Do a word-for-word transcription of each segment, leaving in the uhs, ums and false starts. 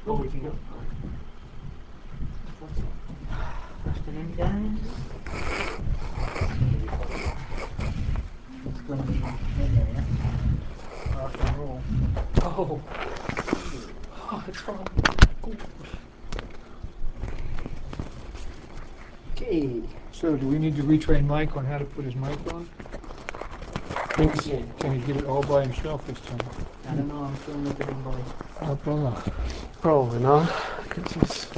Oh, we can go. Afternoon, guys. It's going to be in there, yeah? Rock and roll. Oh. Oh, it's fun. Okay. So do we need to retrain Mike on how to put his mic on? Thanks. Can he get it all by himself this time? I don't know, I'm feeling like a big boy. No problem. Probably not. Could just.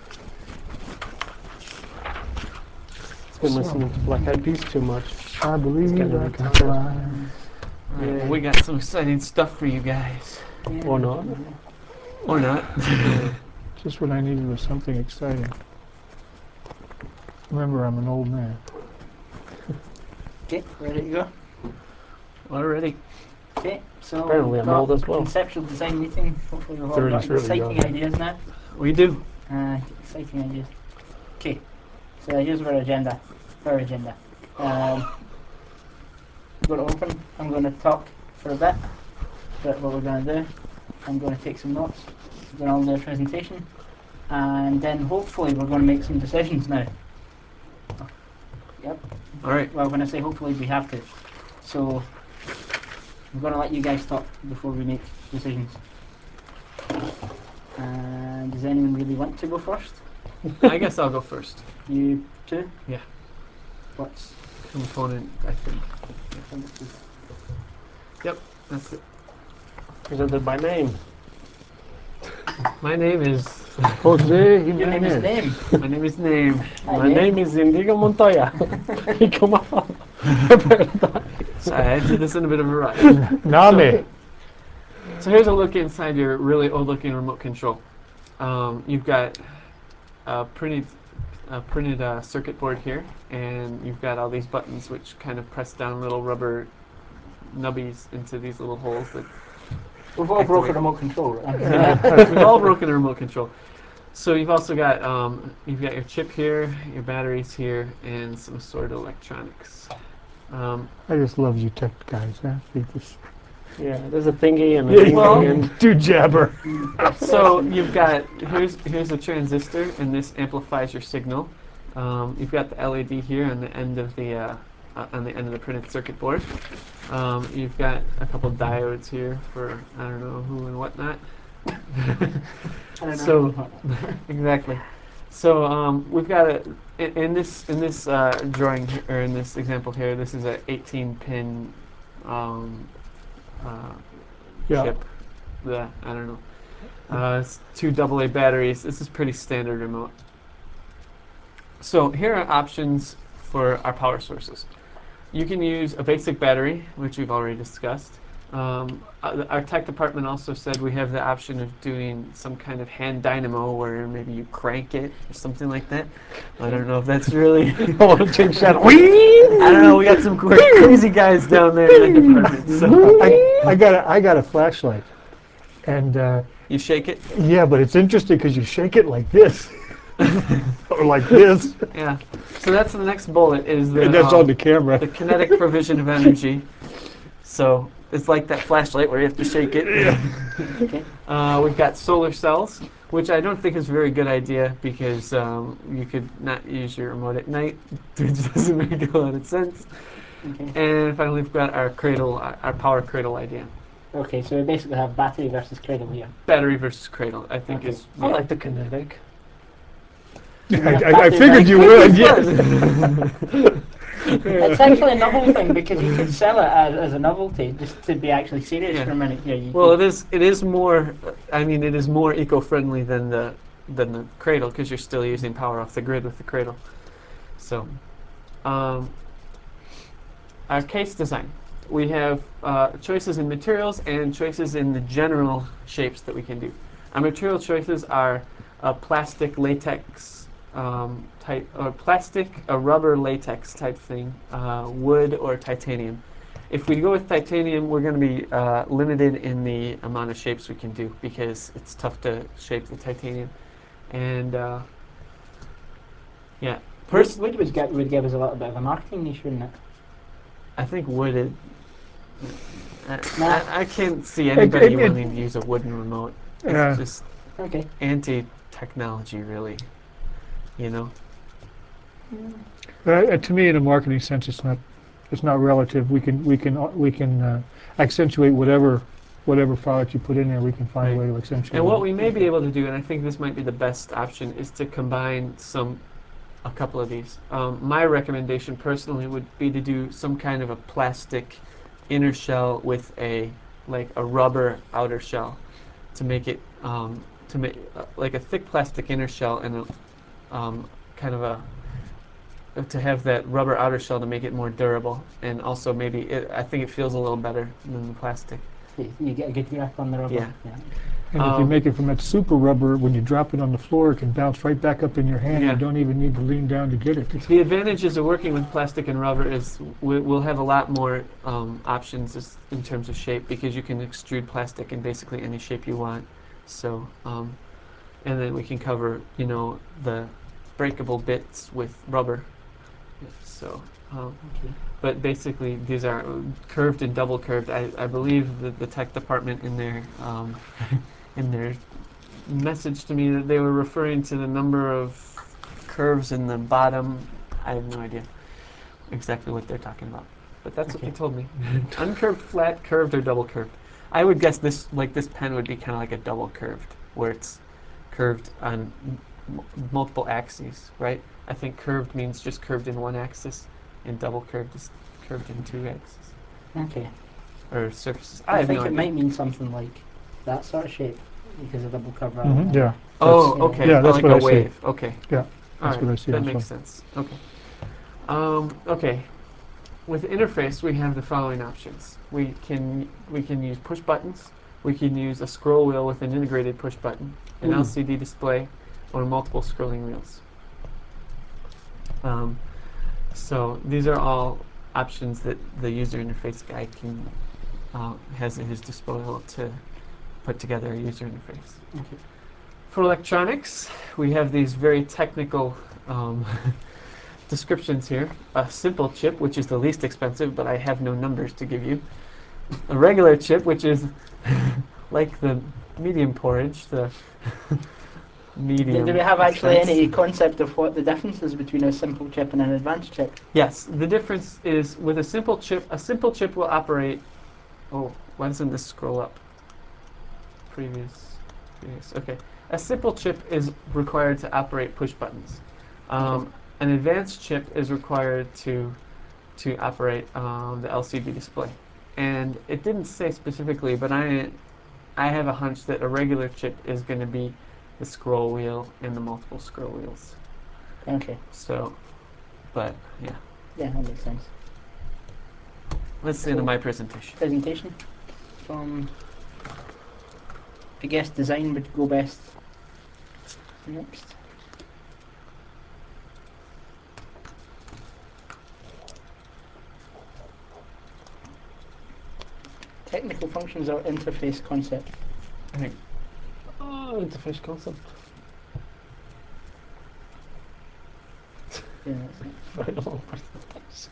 It's been So- listening to Black Eyed Peas too much. I believe It's gonna I be can tough. fly. Alright, Yeah. well, we got some exciting stuff for you guys. Yeah. Or not. Or not. Just what I needed was something exciting. Remember, I'm an old man. Okay, ready to go? Already. Okay, so Apparently we've I'm got old as well. conceptual design meeting. Hopefully we've all Thirty's got really exciting young. ideas now. We do. Uh, exciting ideas. Okay, so here's our agenda. Our agenda. Um, we're going to open. I'm going to talk for a bit about what we're going to do. I'm going to take some notes. Then I'll do a presentation. And then hopefully we're going to make some decisions now. Yep. Alright. Well, when I say hopefully, we have to. So, I'm going to let you guys talk before we make decisions. And does anyone really want to go first? I guess I'll go first. You two? Yeah. What's Component, I think. Yep, that's it. Presented by name. My name is. Jose your name is Jimenez. name? My name is Name. Hi, My name is Indigo Montoya. Come on. Sorry, I did this in a bit of a rush. Name. So here's a look inside your really old-looking remote control. Um, you've got a printed, a printed uh, circuit board here, and you've got all these buttons which kind of press down little rubber nubbies into these little holes that We've all Activate. broken remote control, right? yeah, we've all broken a remote control. So you've also got um, you've got your chip here, your batteries here, and some sort of electronics. Um, I just love you tech guys, huh? You just Yeah, there's a thingy and a Yeah, thingy well- and do jabber. so you've got here's here's a transistor, and this amplifies your signal. Um, you've got the L E D here on the end of the uh, uh, on the end of the printed circuit board. Um, you've got a couple diodes here for I don't know who and whatnot. I don't know. So exactly. So um, we've got a in, in this in this uh, drawing he- or in this example here. This is a eighteen pin um, uh, Yeah. chip. The I don't know. Uh, it's two double A batteries. This is pretty standard remote. So here are options for our power sources. You can use a basic battery, which we've already discussed. Um, uh, our tech department also said we have the option of doing some kind of hand dynamo where maybe you crank it or something like that. I don't know if that's really. I want to change that. I don't know. We got some cra- crazy guys down there in that department. So I, I got a, I got a flashlight, and uh, you shake it. yeah, but it's interesting because you shake it like this, or like this, Yeah. So that's the next bullet. Is the and that's um, on the camera. the kinetic provision of energy. So it's like that flashlight where you have to shake it. Okay. Uh, we've got solar cells, which I don't think is a very good idea because um, you could not use your remote at night, which doesn't make a lot of sense. Okay. And finally, we've got our cradle, our our power cradle idea. Okay, so we basically have battery versus cradle here. Battery versus cradle, I think Okay. is. I like the kinetic. I, I, I figured you would. Yeah. It's actually a novel thing because you could sell it as, as a novelty, just to be actually serious Yeah. for a minute here. You Well, could- it is. It is more. I mean, it is more eco-friendly than the than the cradle because you're still using power off the grid with the cradle. So, um, our case design. We have uh, choices in materials and choices in the general shapes that we can do. Our material choices are a plastic latex um, type, or plastic, a rubber latex type thing, uh, wood or titanium. If we go with titanium, we're going to be uh, limited in the amount of shapes we can do because it's tough to shape the titanium. And uh, yeah, wood, pers- wood would, get, would give us a little bit of a marketing niche, wouldn't it? I think wood. Is, I, Nah. I, I can't see anybody it- it- wanting to use a wooden remote. It's Yeah. just Okay. anti-technology, really. You know. Uh, uh, to me, in a marketing sense, it's not it's not relative. We can we can uh, we can uh, accentuate whatever whatever product you put in there. We can find a Right. way to accentuate. And what it. we may be able to do, and I think this might be the best option, is to combine some, a couple of these. Um, my recommendation personally would be to do some kind of a plastic inner shell with a like a rubber outer shell, to make it um, to make uh, like a thick plastic inner shell and a um, kind of a to have that rubber outer shell to make it more durable, and also maybe it, I think it feels a little better than the plastic. You, you get a good grip on the rubber. Yeah. And if you Um, make it from that super rubber, when you drop it on the floor, it can bounce right back up in your hand. Yeah. You don't even need to lean down to get it. The advantages of working with plastic and rubber is we, we'll have a lot more um, options as, in terms of shape, because you can extrude plastic in basically any shape you want. So, um, and then we can cover, you know, the breakable bits with rubber. So, um, Okay. but basically these are curved and double curved. I, I believe that the tech department in their um, in their message to me that they were referring to the number of curves in the bottom. I have no idea exactly what they're talking about, but that's what Okay. they told me. Uncurved, flat, curved, or double curved. I would guess this, like this pen, would be kind of like a double curved, where it's curved on m- multiple axes, right? I think curved means just curved in one axis, and double curved is curved in two axes Okay. or surfaces. I, I, have think no it idea. might mean something like that sort of shape, because of double cover. Mhm, yeah. Oh, Yeah. okay. Yeah, that's like what a I see. wave. Okay. Yeah, All that's right. what I see That also. makes sense. Okay. Um, okay. With interface, we have the following options. We can we can use push buttons. We can use a scroll wheel with an integrated push button, an Ooh. L C D display, or multiple scrolling wheels. Um, so these are all options that the user interface guy can uh, has at his disposal to put together a user interface. Okay. For electronics, we have these very technical um, descriptions here. A simple chip, which is the least expensive, but I have no numbers to give you. A regular chip, which is like the medium porridge, the Do, medium. do we have actually expense. any concept of what the difference is between a simple chip and an advanced chip? Yes, the difference is with a simple chip, a simple chip will operate. Oh, why doesn't this scroll up? Previous, previous. Okay. A simple chip is required to operate push buttons. Um, Okay. An advanced chip is required to to operate um, the L C D display. And it didn't say specifically, but I I have a hunch that a regular chip is going to be the scroll wheel and the multiple scroll wheels. Okay. So, but yeah, Yeah, that makes sense. that's the end of my presentation. Presentation from. I guess design would go best next. Technical functions or interface concept. I think Oh, interface concept. Yeah, that's it. Very long presentation.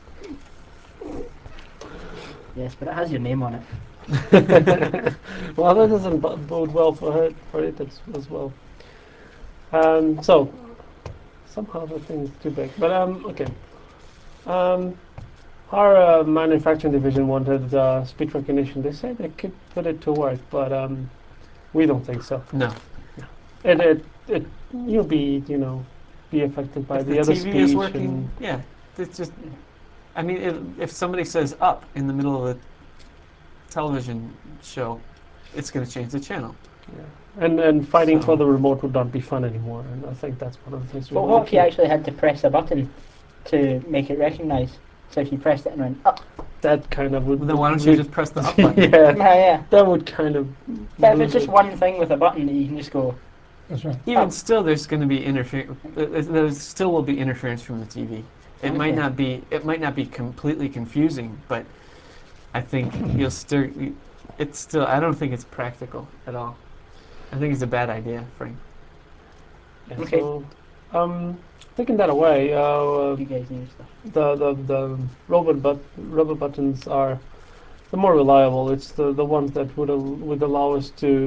Yes, but it has your name on it. Well, that doesn't bo- bode well for it, for it as, as well. Um, so somehow the thing is too big, but um, okay. Um, our uh, manufacturing division wanted uh, speech recognition. They said they could put it to work, but um, we don't think so. no. It, it, it, you'll be, you know, be affected by If the, the other T V speech is working, and yeah, it's just. I mean, if, if somebody says "up" in the middle of a television show, it's going to change the channel. yeah. and and fighting So- for the remote would not be fun anymore. And I think that's one of the things we But want what to if you keep. actually had to press a button to make it recognise? So if you pressed it and went up. That kind of would. Well, then why don't you would- just press the up button? yeah, Yeah, yeah. that would kind of. But if lose it's just it. one thing with a button that you can just go. That's right. Even Oh. still, there's going to be interference. There still will be interference from the T V. It might Okay. not be. It might not be completely confusing, but I think you'll still. It's still. I don't think it's practical at all. I think it's a bad idea, Frank. Yeah, Okay. So, um, taking that away, uh, You guys know stuff. the the the robot but rubber buttons are the more reliable. It's the the ones that would al- would allow us to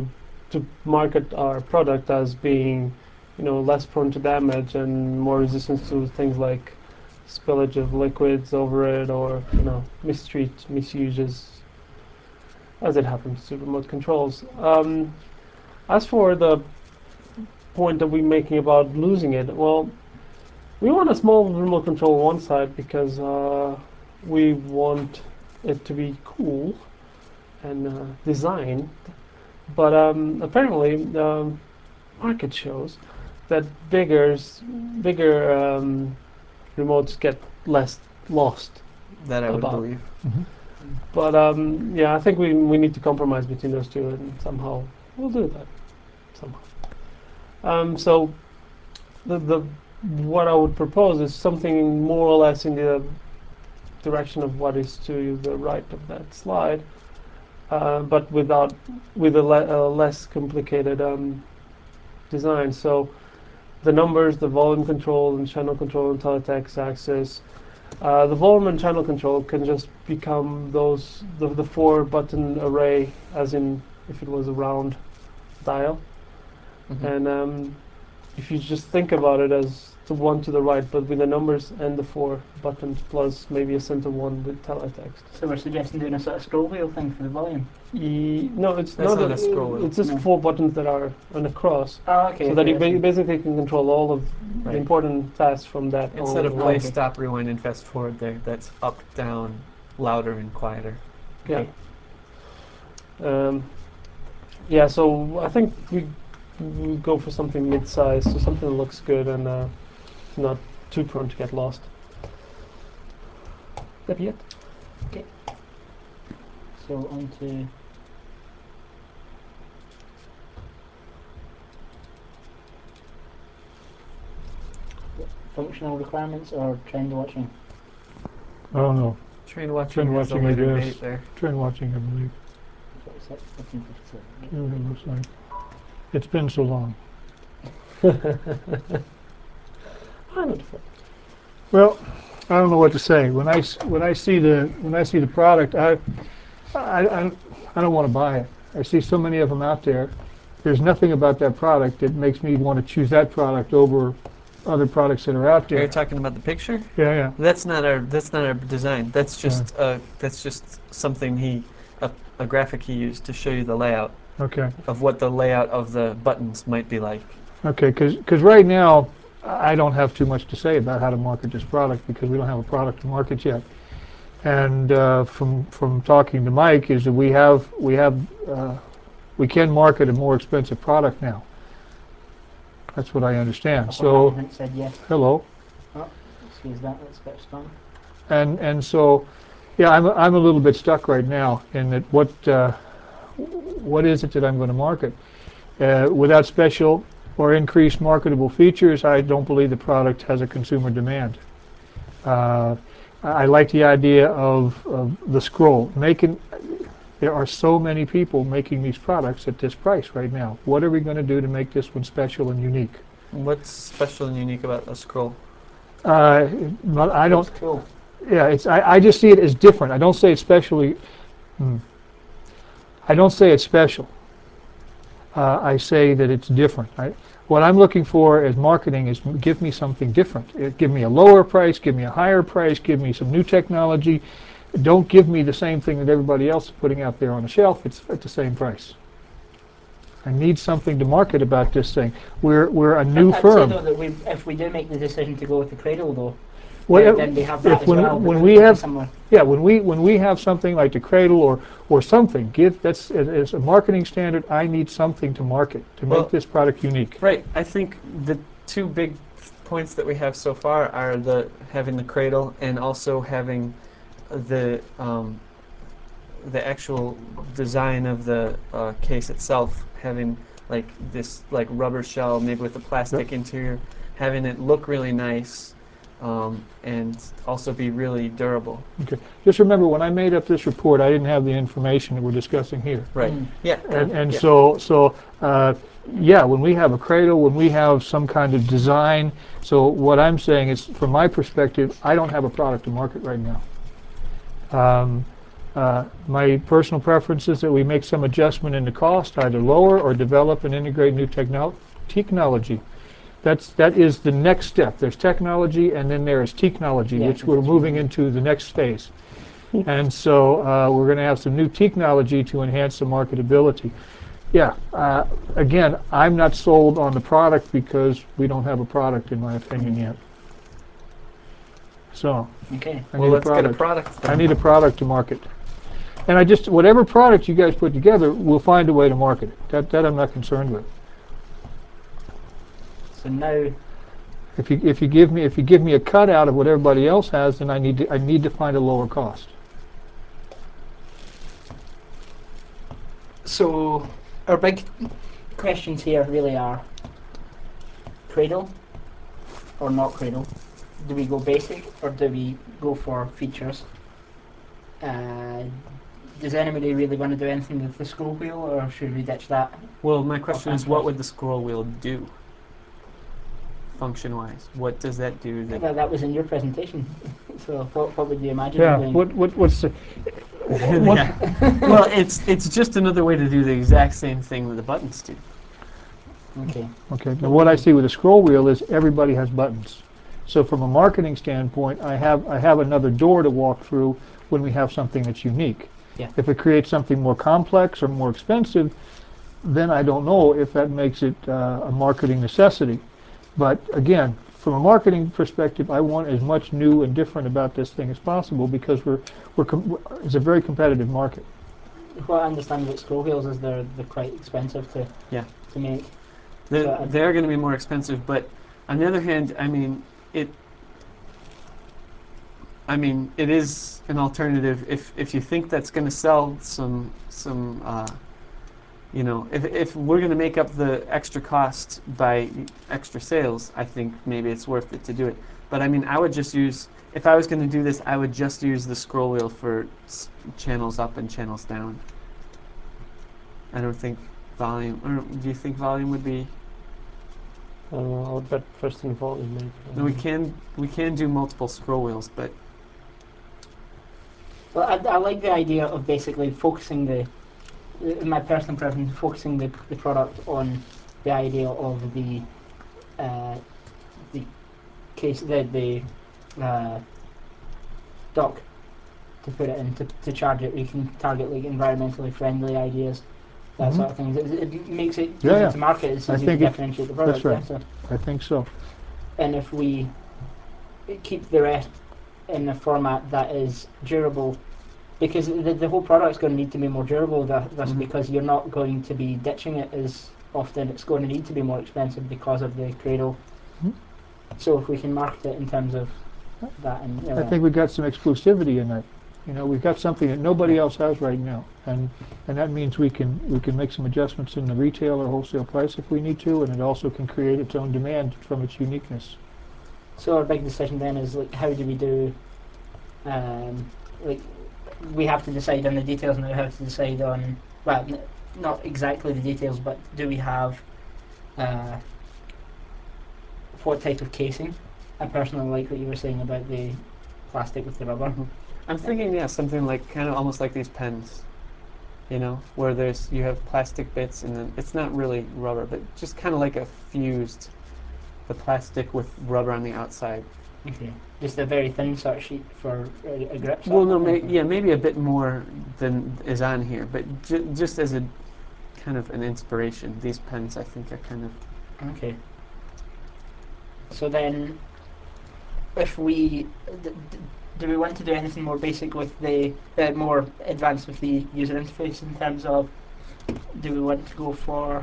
to market our product as being, you know, less prone to damage and more resistant to things like spillage of liquids over it, or you know, mistreat, misuses, as it happens to remote controls. Um, as for the point that we're making about losing it, well, we want a small remote control on one side because uh, we want it to be cool and uh, designed, but um, apparently the market shows that bigger, bigger um, remotes get less lost. That I would About. believe. But um, yeah, I think we we need to compromise between those two, and somehow we'll do that somehow. Um, so the the what I would propose is something more or less in the direction of what is to the right of that slide, uh, but without with a, le- a less complicated um, design. So the numbers, the volume control, and channel control, and teletext access. Uh, the volume and channel control can just become those the, the four button array, as in if it was a round dial. Mhm. And um, if you just think about it as the one to the right, but with the numbers and the four buttons plus maybe a center one with teletext. So we're suggesting doing a sort of scroll wheel thing for the volume. E- no, it's That's not, not a scroll wheel. It's just No. four buttons that are on a cross, Oh, okay. so that okay, you I see. ba- basically can control all of Right. the important tasks from that. Instead all of the play, way. okay. stop, rewind, and fast forward there, that's up, down, louder, and quieter. Yeah. Okay. Um, yeah, so I think we, we go for something mid-sized, so something that looks good and uh, not too prone to get lost. That be it? So on to functional requirements or trend watching. I don't know. Train watching Trend has watching, a I later guess. date there. Trend watching, I believe. forty-six, fifteen, fifty-seven. See what it looks like. It's been so long. Wonderful. Well, I don't know what to say. When I, s- when I see the when I see the product, I I, I, I don't want to buy it. I see so many of them out there. There's nothing about that product that makes me want to choose that product over other products that are out Are you there. talking about the picture? Yeah, yeah. That's not our. That's not our design. That's just. Uh, that's just something he, a, a graphic he used to show you the layout Okay. of what the layout of the buttons might be like. Okay, because right now, I don't have too much to say about how to market this product because we don't have a product to market yet. And uh, from from talking to Mike, is that we have we have uh, we can market a more expensive product now. That's what I understand. Upper So management said yes. hello, Excuse that. That's a bit strong. and and so yeah, I'm I'm a little bit stuck right now in that what uh, what is it that I'm going to market uh, without special or increased marketable features. I don't believe the product has a consumer demand. Uh, I like the idea of, of the scroll. Making, there are so many people making these products at this price right now. What are we going to do to make this one special and unique? What's special and unique about a scroll? Uh, but I don't. Looks cool. Yeah, it's. I, I just see it as different. I don't say it's specially. Hmm. I don't say it's special. Uh, I say that it's different. I, what I'm looking for as marketing is give me something different. It, give me a lower price, give me a higher price, give me some new technology. Don't give me the same thing that everybody else is putting out there on the shelf. It's at the same price. I need something to market about this thing. We're we're a new I'd firm. say though that we, if we do make the decision to go with the Cradle though, Well, then, then we have that if as when- well. when because we it's have- similar. Yeah, when we when we have something like the Cradle or or something, give that's as as a marketing standard. I need something to market to make Well, this product unique. Right. I think the two big points that we have so far are the having the cradle and also having the um, the actual design of the uh, case itself, having like this like rubber shell, maybe with a plastic interior, having it look really nice, um, and also be really durable. Okay. Just remember, when I made up this report, I didn't have the information that we're discussing here. Right. Mm. Yeah. And, uh, and yeah. so, so uh, yeah, when we have a cradle, when we have some kind of design, so what I'm saying is, from my perspective, I don't have a product to market right now. Um, Uh, my personal preference is that we make some adjustment in the cost, either lower or develop and integrate new technol- technology. That's, that is the next step. There's technology and then there is technology, Yeah, which we're moving into the next phase. And so uh, we're going to have some new technology to enhance the marketability. Yeah, uh, again, I'm not sold on the product because we don't have a product, in my opinion, yet. So Okay. I Well, need a let's get a product. product. I then. need a product to market. And I just, whatever product you guys put together, we'll find a way to market it. That, that I'm not concerned with. So now, If you, if you give me, if you give me a cutout of what everybody else has, then I need to, I need to find a lower cost. so our big questions here really are cradle or not cradle. Do we go basic or do we go for features? Uh, does anybody really want to do anything with the scroll wheel, or should we ditch that? Well, my question is, Okay. what would the scroll wheel do? Function-wise, what does that do? That Well, that was in your presentation. So what, what would you imagine Yeah, it doing? what, what, what's the, what, Yeah. Well, it's it's just another way to do the exact same thing that the buttons do. Okay. okay, now what I see with a scroll wheel is everybody has buttons. So from a marketing standpoint, I have, I have another door to walk through when we have something that's unique. Yeah. If it creates something more complex or more expensive, then I don't know if that makes it uh, a marketing necessity. But again, from a marketing perspective, I want as much new and different about this thing as possible because we're, we're com- it's a very competitive market. What I understand about scroll wheels is they're they're quite expensive to Yeah. to make. They're, So I- they're going to be more expensive, but on the other hand, I mean, it. I mean, it is an alternative if if you think that's going to sell some some. Uh, you know, if if we're going to make up the extra cost by extra sales, I think maybe it's worth it to do it. But I mean, I would just use. If I was going to do this, I would just use the scroll wheel for s- channels up and channels down. I don't think volume. Or do you think volume would be? I don't know, I'll bet first and volume maybe. No, we can we can do multiple scroll wheels, but Well, I, I like the idea of basically focusing the, in my personal preference, focusing the, the product on the idea of the uh, the case the the uh, dock to put it in to, to charge it. We can target like environmentally friendly ideas, that Mhm. sort of thing. It, it makes it Yeah, easy yeah. to market. It's I easy to think it- differentiate the product. right. Yeah, so, I think so. and if we keep the rest in a format that is durable, because the, the whole product's going to need to be more durable. That, that's Mhm. because you're not going to be ditching it as often. It's going to need to be more expensive because of the cradle. Mhm. So if we can market it in terms of that, and you know, I think we've got some exclusivity in that. You know, we've got something that nobody else has right now, and and that means we can we can make some adjustments in the retail or wholesale price if we need to, and it also can create its own demand from its uniqueness. so our big decision then is like, how do we do? Um, like, we have to decide on the details now. How to decide on, well, n- not exactly the details, but do we have uh, what type of casing? I personally like what you were saying about the plastic with the rubber. Mhm. I'm thinking, yeah, something like kind of almost like these pens, you know, where there's you have plastic bits and then it's not really rubber, but just kind of like a fused, the plastic with rubber on the outside. Okay. Just a very thin sort of sheet for a, a grip. Well, sort no, of may, thing. yeah, maybe a bit more than is on here, but ju- just as a kind of an inspiration, these pens I think are kind of Okay. So then, if we d- d- do we want to do anything more basic with the uh, more advanced with the user interface in terms of, do we want to go for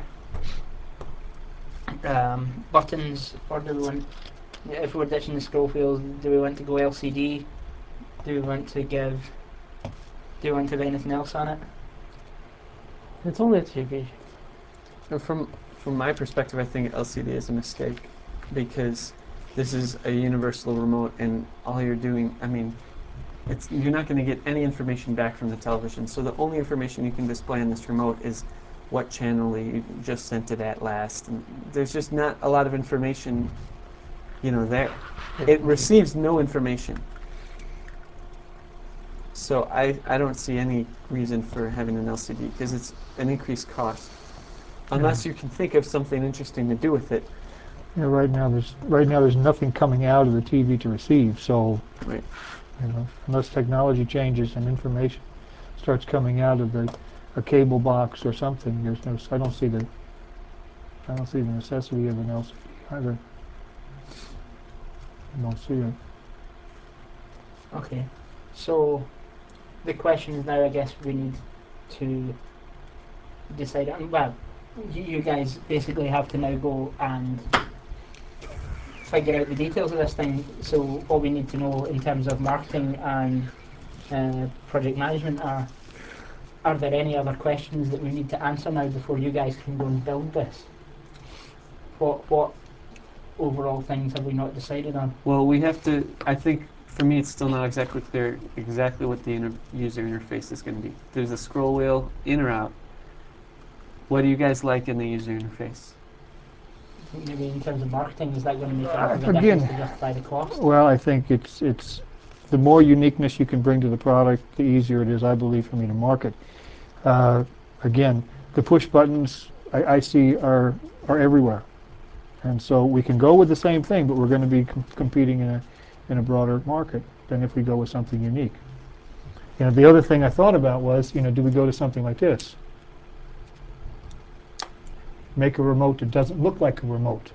um, buttons, or do we want, if we're ditching the scroll wheels, do we want to go L C D? Do we want to give? Do we want to have anything else on it? It's only a T V. Uh, From from my perspective, I think L C D is a mistake because this is a universal remote, and all you're doing, I mean, it's you're not going to get any information back from the television. So the only information you can display on this remote is what channel you just sent it at last. And there's just not a lot of information, you know, there. It receives no information. So I, I don't see any reason for having an L C D because it's an increased cost. Unless you can think of something interesting to do with it. You know, right now there's right now there's nothing coming out of the T V to receive. So, Right. you know, unless technology changes and information starts coming out of the a cable box or something, there's no. I don't see the. I don't see the necessity of an L C D either. I don't see it. Okay. So the question is now, I guess we need to decide on, well, you, you guys basically have to now go and figure out the details of this thing. So all we need to know in terms of marketing and uh, project management are, are there any other questions that we need to answer now before you guys can go and build this? What, what overall things have we not decided on? Well, we have to, I think for me it's still not exactly clear exactly what the inter- user interface is going to be. There's a scroll wheel, in or out. What do you guys like in the user interface? Maybe in terms of marketing, is that going to make enough of a Again- difference to justify the cost? Well, I think it's it's the more uniqueness you can bring to the product, the easier it is, I believe, for me to market. Uh, again, the push buttons I, I see are are everywhere, and so we can go with the same thing, but we're going to be com- competing in a in a broader market than if we go with something unique. You know, the other thing I thought about was, you know, do we go to something like this? Make a remote that doesn't look like a remote.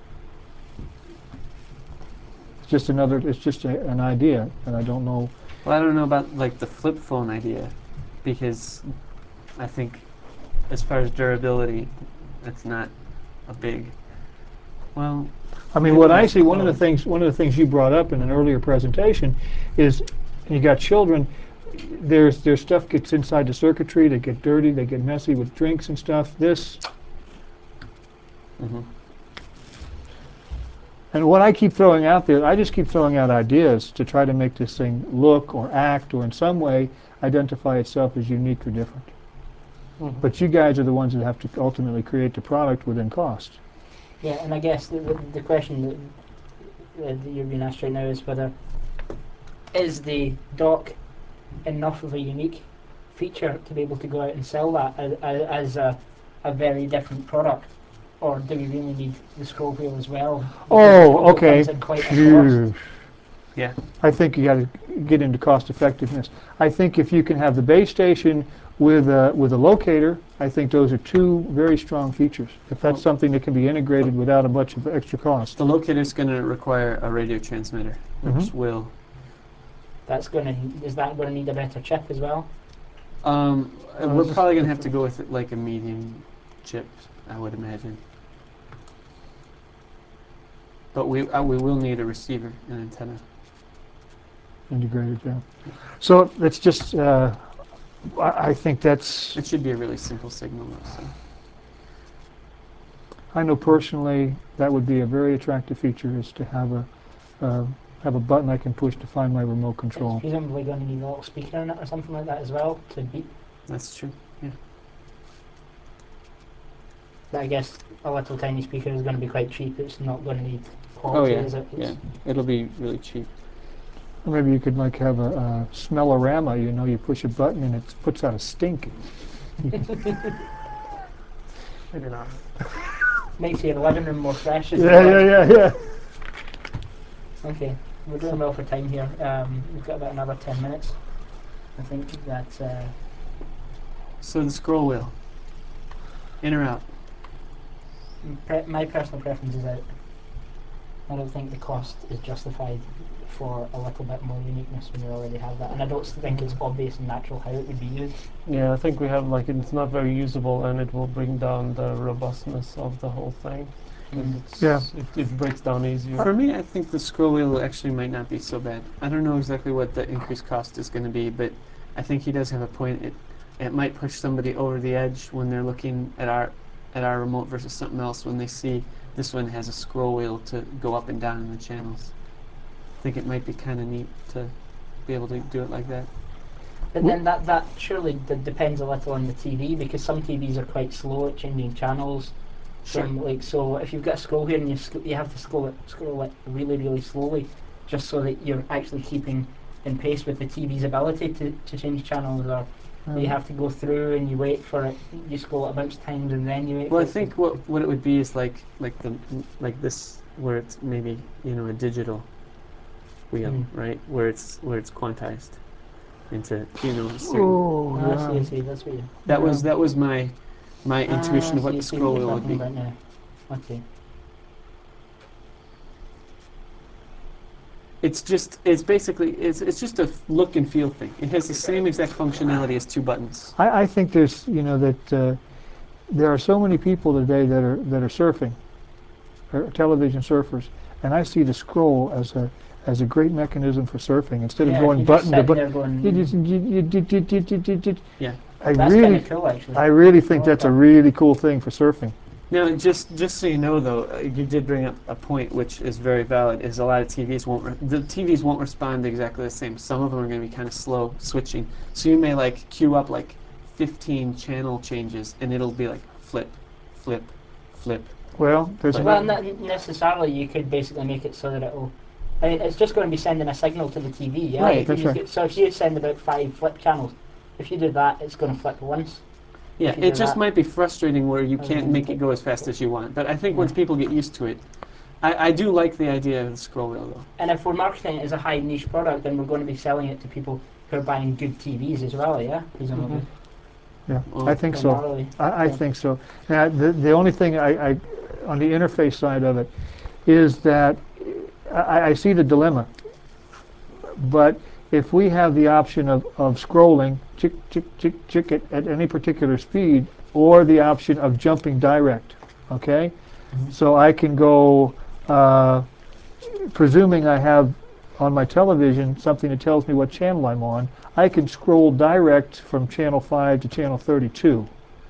It's just another. It's just a, an idea, and I don't know. Well, I don't know about like the flip phone idea, because I think as far as durability, that's not a big. Well, I mean, maybe what I that's see, one of the close. things, one of the things you brought up in an earlier presentation is, you got children. There's there's stuff gets inside the circuitry. They get dirty. They get messy with drinks and stuff. This. Mm-hmm. And what I keep throwing out there, I just keep throwing out ideas to try to make this thing look or act or in some way identify itself as unique or different. Mm-hmm. But you guys are the ones that have to ultimately create the product within cost. Yeah, and I guess the, the, the question that, uh, that you're being asked right now is whether is the dock enough of a unique feature to be able to go out and sell that as, as a, a very different product, or do we really need the scroll wheel as well? Because the Oh, scroll wheel okay. comes in quite a cost. Yeah. I think you got to get into cost effectiveness. I think if you can have the base station with a, with a locator, I think those are two very strong features. If that's Well- something that can be integrated without a bunch of extra cost. The locator is going to require a radio transmitter, which Mhm. will. That's going to is that going to need a better chip as well? Um, Uh, we're this probably is going to have to different. go with like a medium chip, I would imagine. But we uh, we will need a receiver and antenna. Integrated, yeah. So that's just, uh, I, I think that's, It should be a really simple signal, though. So. I know personally that would be a very attractive feature is to have a, uh, have a button I can push to find my remote It's control. presumably going to need a little speaker in it or something like that as well to beat. That's true. Yeah. But I guess a little tiny speaker is going to be quite cheap. It's not going to need quality, is it? It's, It'll be really cheap. Or maybe you could like have a, a smellorama, you know, you push a button and it puts out a stink. Maybe not. Makes your living room more fresh. as Yeah, well. yeah, yeah, yeah. Okay, we're doing well for time here. Um, we've got about another ten minutes. I think that uh, So the scroll wheel. In or out? pre- my personal preference is out. I don't think the cost is justified for a little bit more uniqueness when you already have that, and I don't think it's obvious and natural how it would be used. Yeah, I think we have like it's not very usable, and it will bring down the robustness of the whole thing. 'Cause Mm. it's, Yeah. it, it breaks down easier. For me, I think the scroll wheel actually might not be so bad. I don't know exactly what the increased cost is going to be, but I think he does have a point. It it might push somebody over the edge when they're looking at our at our remote versus something else when they see this one has a scroll wheel to go up and down in the channels. I think it might be kind of neat to be able to do it like that. But then that, that surely d- depends a little on the T V, because some T Vs are quite slow at changing channels. Some, like, so if you've got a scroll here and you sc- you have to scroll it scroll it really really slowly, just so that you're actually keeping in pace with the T V's ability to, to change channels, or you have to go through and you wait for it, you scroll it a bunch of times and then you wait Well, for I it think what what it would be is like like the like this, where it's maybe, you know, a digital wheel, Mm. right? Where it's where it's quantized into, you know, certain. Oh, to... Ah, I see, I yeah. see, that's what you... That was Yeah. that was my my Ah, intuition of I what see, the I see scroll what wheel you're would talking be. about now. Okay. It's just it's basically it's it's just a f- look and feel thing. It has the same exact functionality as two buttons. I, I think there's, you know, that uh, there are so many people today that are that are surfing, or television surfers, and I see the scroll as a as a great mechanism for surfing. Instead of Yeah, if going you're just button to sitting button, there going... you just- you- you- you- you- you- you- you- you- Yeah. I That's kind really, of cool, actually. I really think I like that's a that. really cool thing for surfing. Now, just just so you know, though, uh, you did bring up a point which is very valid. Is a lot of T Vs won't re- the T Vs won't respond exactly the same. Some of them are going to be kind of slow switching. So you may like queue up like fifteen channel changes, and it'll be like flip, flip, flip. Well, there's But- Well, another, not necessarily. You could basically make it so that it'll... I mean, it's just going to be sending a signal to the T V, yeah? Right, You that's can right. get- So if you send about five flip channels, if you do that, it's going to flip once. Yeah, If you it do just that- might be frustrating where you Oh, can't yeah. make it go as fast as you want. But I think once Yeah. people get used to it, I, I do like the idea of the scroll wheel, though. And if we're marketing it as a high niche product, then we're going to be selling it to people who are buying good T Vs as well, yeah? Presumably. yeah, Well, I think so. Primarily. I, I Yeah. think so. Now, the, the only thing I, I, on the interface side of it, is that I, I see the dilemma. But if we have the option of, of scrolling, chick, chick, chick, chick at, at any particular speed, or the option of jumping direct, okay? Mhm. So I can go, uh, presuming I have on my television something that tells me what channel I'm on, I can scroll direct from channel five to channel thirty-two.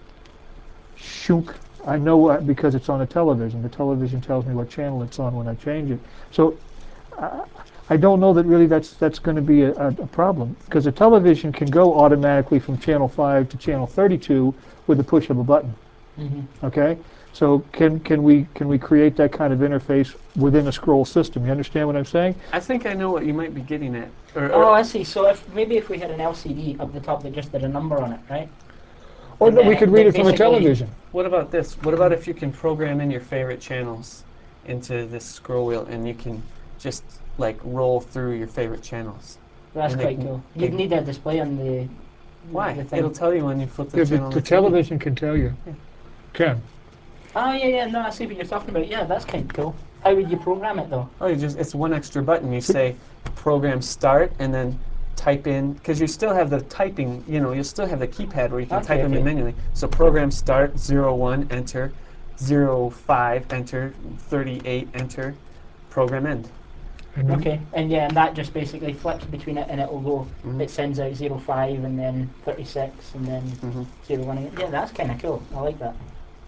Shunk. I know what, because it's on the television. The television tells me what channel it's on when I change it. So uh, I don't know that really that's that's going to be a, a, a problem, because the television can go automatically from channel five to channel thirty-two with the push of a button. Mhm. Okay, so can can we can we create that kind of interface within a scroll system? You understand what I'm saying? I think I know what you might be getting at. Or, or Oh, I see. So if maybe if we had an L C D up the top that just did a number on it, right? Or And that then we it- could read that it from a basically- television. what about this? What about if you can program in your favorite channels into this scroll wheel, and you can just like roll through your favorite channels? That's And they quite can- cool. they- You'd need a display on the... Why? The thing. It'll tell you when you flip the Yeah, the, channel. on the the T V. television can tell you. Yeah. Can. Oh, yeah, yeah. No, I see what you're talking about. Yeah, that's kind of cool. How would you program it, though? Oh, you just it's one extra button. You say program start, and then type in, because you still have the typing. You know, you still have the keypad where you can Okay, type them in okay. manually. So program start zero one enter, zero five enter, thirty-eight enter, program end. And then- Okay, and yeah, and that just basically flips between it, and it will go. Mhm. It sends out zero five and then thirty-six and then Mhm. zero one again. Yeah, that's kind of cool. I like that.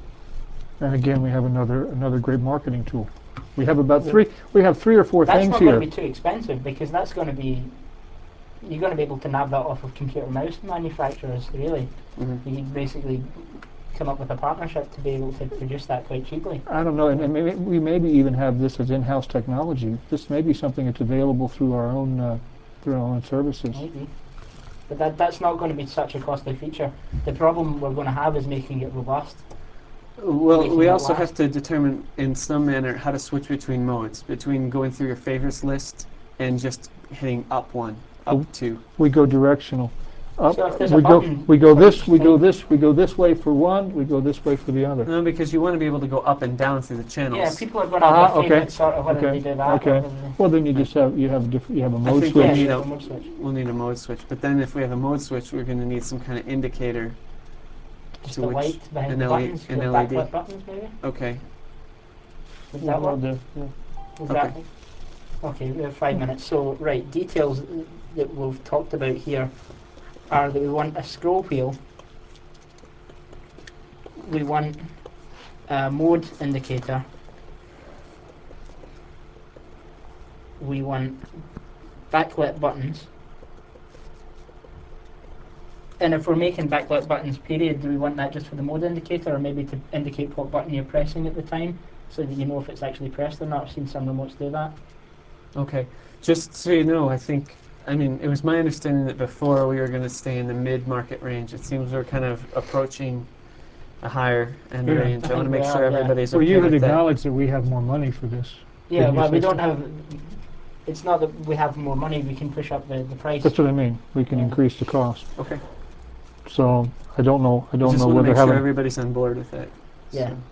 And again, we have another another great marketing tool. We have about three. We have three or four That's things not here. going to be too expensive, because that's going to be. You're going to be able to nab that off of computer mouse manufacturers. Really, Mhm. you can basically come up with a partnership to be able to produce that quite cheaply. I don't know, and, and maybe, we maybe even have this as in-house technology. This may be something that's available through our own uh, through our own services. Maybe. But that, that's not going to be such a costly feature. The problem we're going to have is making it robust. Well, Making we it also last. have to determine in some manner how to switch between modes, between going through your favorites list and just hitting up one, up Oh. two. We go directional. Up, So if there's a we go button we go for this each we go thing- this we go this way for one. We go this way for the other. No, because you want to be able to go up and down through the channels. Yeah, people are going to have Ah, their okay. favourite sort of whether Okay. they do that. Okay. Or whether they, Well, then you just have you have a different you have a I mode think switch. we yeah, need you a have a mode switch. we'll need a mode switch. But then if we have a mode switch, we're going to need some kind of indicator. Just to the which light behind an the L E buttons, an the L E D. backlit buttons, maybe. Okay. Would that work? Yeah. Is Okay. that okay? We have five minutes. So right, details that we've talked about here are that we want a scroll wheel. We want a mode indicator. We want backlit buttons. And if we're making backlit buttons, period, do we want that just for the mode indicator, or maybe to indicate what button you're pressing at the time, so that you know if it's actually pressed or not? I've seen some remotes do that. Okay. Just so you know, I think I mean, it was my understanding that before we were going to stay in the mid-market range. It seems we're kind of approaching a higher end Yeah. range. I I want to think make we sure are, yeah. everybody's Well, okay you had with that. acknowledged that we have more money for this. Yeah, Didn't you well, we say don't so? have. It's not that we have more money. We can push up the, the price. That's what I mean. We can Yeah. increase the cost. Okay. So I don't know. I I don't just know want to whether make sure having. everybody's on board with it. Yeah. So-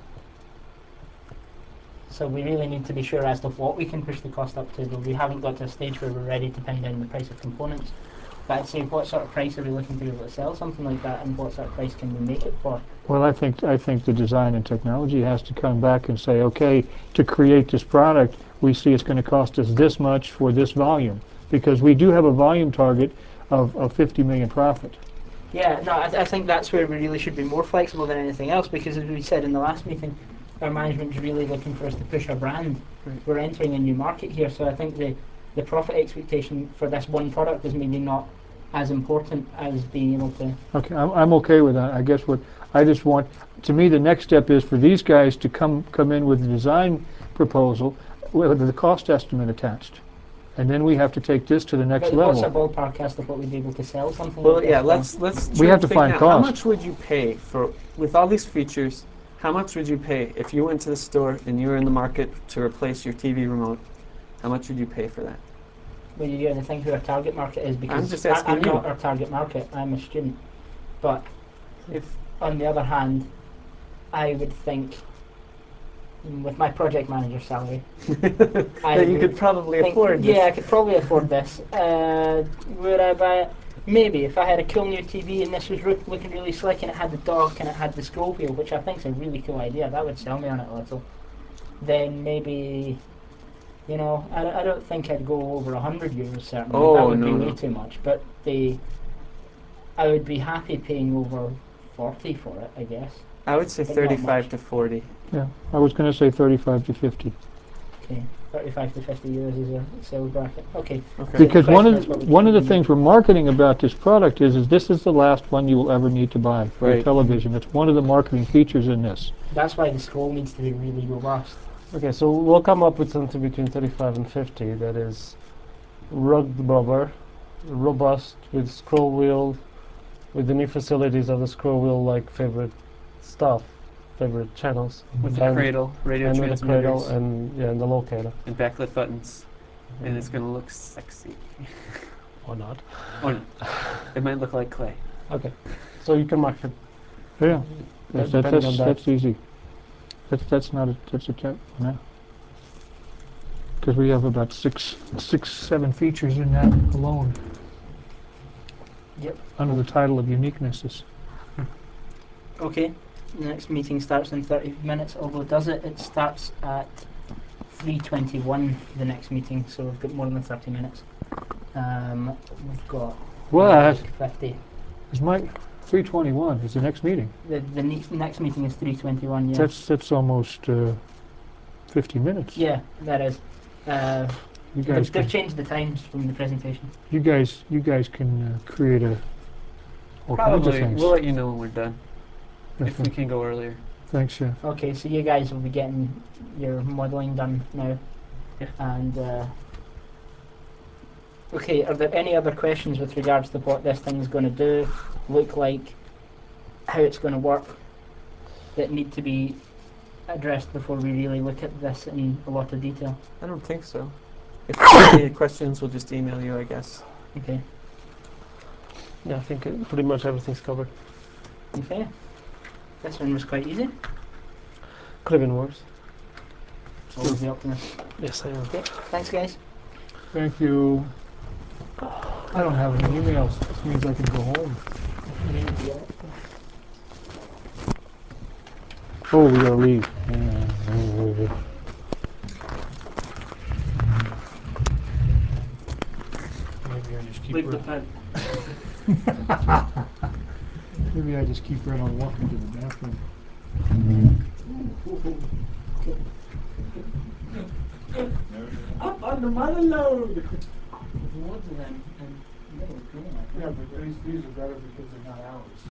So we really need to be sure as to what we can push the cost up to, but we haven't got to a stage where we're ready to pin down the price of components. But I'd say, what sort of price are we looking to be able to sell something like that, and what sort of price can we make it for? Well, I think I think the design and technology has to come back and say, okay, to create this product, we see it's going to cost us this much for this volume, because we do have a volume target of, of fifty million profit. Yeah, no, I, I think that's where we really should be more flexible than anything else, because as we said in the last meeting, our management's really looking for us to push our brand. Right. We're entering a new market here, so I think the, the profit expectation for this one product is maybe not as important as being able to. Okay, I'm, I'm okay with that. I guess what I just want, to me, the next step is for these guys to come come in with a design proposal with the cost estimate attached, and then we have to take this to the next But level. what's a ballpark as to what we'd be able to sell something Well, like yeah. this Let's let's. We try have and to figure find out How cost. much would you pay for with all these features? How much would you pay if you went to the store and you were in the market to replace your T V remote? How much would you pay for that? Well, you got to think who our target market is, because just I, asking I'm you. not our target market. I'm a student, but If on the other hand, I would think, mm, with my project manager salary, I that you would could probably think, afford this. yeah, I could probably afford this. Uh, would I buy it? Maybe, if I had a cool new T V and this was ro- looking really slick and it had the dock and it had the scroll wheel, which I think is a really cool idea, that would sell me on it a little. Then maybe, you know, I, don't- I don't think I'd go over a hundred euros certainly. Oh, that would no, be no. way too much. But the, I would be happy paying over forty for it, I guess. I would say But not thirty-five much. to forty. Yeah, I was going to say thirty-five to fifty. Okay, thirty-five to fifty euros is a sales bracket. Okay. Okay. Because one question of is what we one of the can things we're marketing about this product is is this is the last one you will ever need to buy for a Right. television. It's one of the marketing features in this. That's why the scroll needs to be really robust. Okay, so we'll come up with something between thirty-five and fifty that is rugged rubber, robust, with scroll wheel, with the new facilities of the scroll wheel, like favorite stuff, favorite channels, With the and, cradle, radio and with the cradle, transmitters, and yeah, and the locator. and backlit buttons, and it's gonna look sexy. Or not. Or no, it might look like clay. Okay, so you can mark it. Yeah, that's, that's, depending that's, on that. that's easy. That's that's not a that's a tip. Yeah. Because we have about six six seven features in that alone. Yep. Under the title of uniquenesses. Okay. The next meeting starts in thirty minutes, although does it? It starts at three twenty-one, the next meeting, so we've got more than thirty minutes. Um, we've got What? like fifty. Is my three twenty-one is the next meeting? The, the next, next meeting is three twenty-one, yeah. That's that's almost uh, fifty minutes. Yeah, that is. Uh, You they've, guys they've can, changed the times from the presentation. you guys you guys can uh, create a all kinds of Probably. things. We'll let you know when we're done. Yeah, If we can go earlier. Thanks, yeah. Okay, so you guys will be getting your modelling done now. Yeah. And, uh, okay, are there any other questions with regards to what this thing is going to do, look like, how it's going to work, that need to be addressed before we really look at this in a lot of detail? I don't think so. If you have any questions, we'll just email you, I guess. Okay. Yeah, I think it, pretty much everything's covered. Okay. This one was quite easy. Cliven works. Always the optimist. Yes, I am. Okay, thanks guys. Thank you. I don't have any emails. This means I can go home. Oh, we gotta leave. Maybe I just keep Leave the right, pen. maybe I just keep right on walking to the bathroom. Up on the mother load! Loads of them. And little green, I think. Yeah, but these, these are better because they're not ours.